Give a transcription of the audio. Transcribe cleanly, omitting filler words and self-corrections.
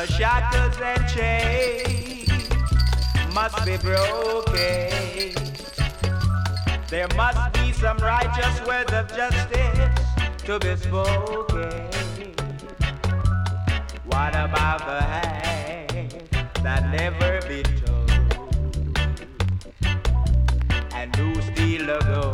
The shackles and chains must be broken. There must be some righteous words of justice to be spoken. What about the hand that never be told? And who steal the gold?